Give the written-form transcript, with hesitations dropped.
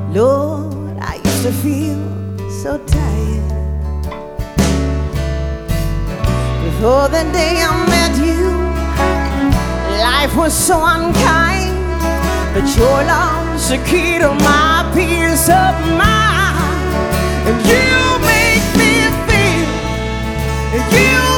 Lord, I used to feel so tired before the day I met you. Life was so unkind, but your love's the key to my peace of mind. And you make me feel, you